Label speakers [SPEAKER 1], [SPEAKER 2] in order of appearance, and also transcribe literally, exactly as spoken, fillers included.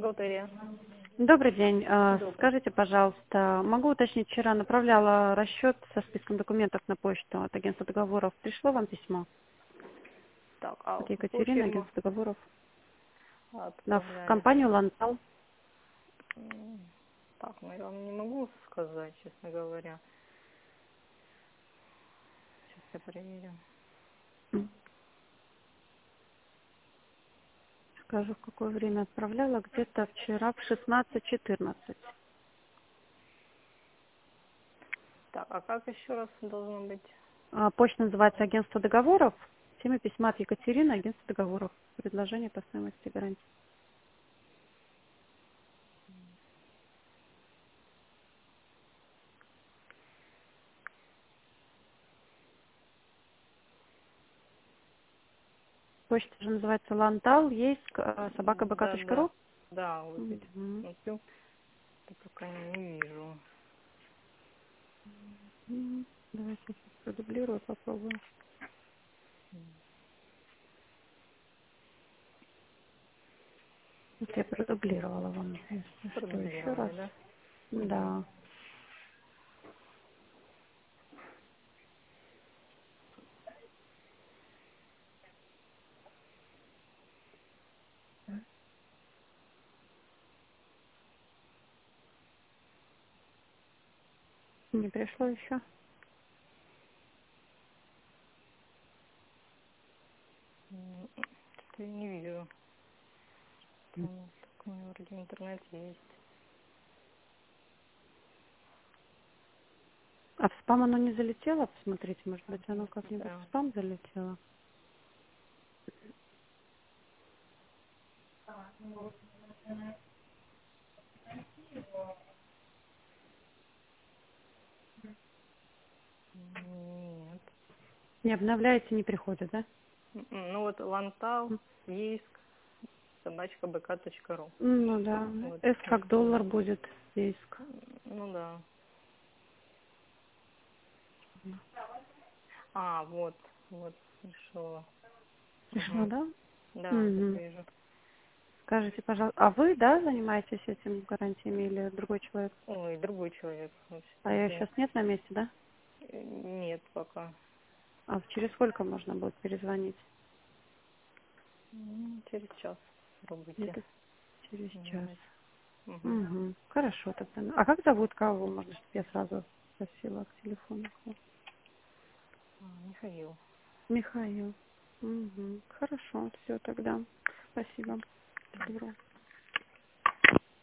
[SPEAKER 1] Бухгалтерия.
[SPEAKER 2] Добрый день. А,
[SPEAKER 1] Добрый.
[SPEAKER 2] Скажите, пожалуйста, могу уточнить, вчера направляла расчет со списком документов на почту от агентства договоров. Пришло вам письмо
[SPEAKER 1] Так, а
[SPEAKER 2] от
[SPEAKER 1] какую
[SPEAKER 2] Екатерины,
[SPEAKER 1] фирму
[SPEAKER 2] агентство договоров? Да, в
[SPEAKER 1] отправляли?
[SPEAKER 2] компанию «Лантал».
[SPEAKER 1] М, Так, ну я вам не могу сказать, честно говоря. Сейчас я проверю.
[SPEAKER 2] М, Скажу, в какое время отправляла. Где-то вчера в шестнадцать четырнадцать.
[SPEAKER 1] Так, а как еще раз должно быть?
[SPEAKER 2] А, Почта называется агентство договоров. Тема письма от Екатерины, агентство договоров. Предложение по стоимости гарантии. Почта же называется «Лантал», есть собака б к
[SPEAKER 1] Да,
[SPEAKER 2] точка
[SPEAKER 1] да,
[SPEAKER 2] ру.
[SPEAKER 1] да, вот здесь
[SPEAKER 2] Мгм.
[SPEAKER 1] смотрю, так пока не вижу.
[SPEAKER 2] М, Давайте я сейчас продублирую, попробую. Вот я продублировала вам, если что, еще раз.
[SPEAKER 1] Продублировали, да? Угу.
[SPEAKER 2] Да, не пришло еще.
[SPEAKER 1] Что-то я не вижу. Там так, у меня вроде интернет есть.
[SPEAKER 2] А в спам оно не залетело? Посмотрите, может быть, оно как-нибудь в
[SPEAKER 1] Да.
[SPEAKER 2] спам залетело.
[SPEAKER 1] Нет.
[SPEAKER 2] Не обновляете, не приходит, да?
[SPEAKER 1] М, Ну вот Лантал,
[SPEAKER 2] М.
[SPEAKER 1] Ейск, собачка бэ ка точка ру.
[SPEAKER 2] Ну да,
[SPEAKER 1] Вот.
[SPEAKER 2] S как доллар будет, иск.
[SPEAKER 1] Ну да. А, вот, вот, пришло.
[SPEAKER 2] Пришло,
[SPEAKER 1] Угу.
[SPEAKER 2] да?
[SPEAKER 1] Да, вот
[SPEAKER 2] Угу.
[SPEAKER 1] вижу.
[SPEAKER 2] Скажите, пожалуйста, а вы, да, занимаетесь этим гарантиями или другой человек?
[SPEAKER 1] Ой, другой человек
[SPEAKER 2] А
[SPEAKER 1] вообще-то
[SPEAKER 2] я
[SPEAKER 1] здесь.
[SPEAKER 2] сейчас нет на месте, да?
[SPEAKER 1] Э, Нет пока.
[SPEAKER 2] А через сколько можно будет перезвонить?
[SPEAKER 1] М, Через час пробуйте
[SPEAKER 2] Где-то через час.
[SPEAKER 1] набрать. Угу.
[SPEAKER 2] Угу. Хорошо тогда. А как зовут кого? Можно, чтобы я сразу спросила к телефону.
[SPEAKER 1] А, Михаил.
[SPEAKER 2] Михаил. Угу. Хорошо, все тогда. Спасибо. Добро.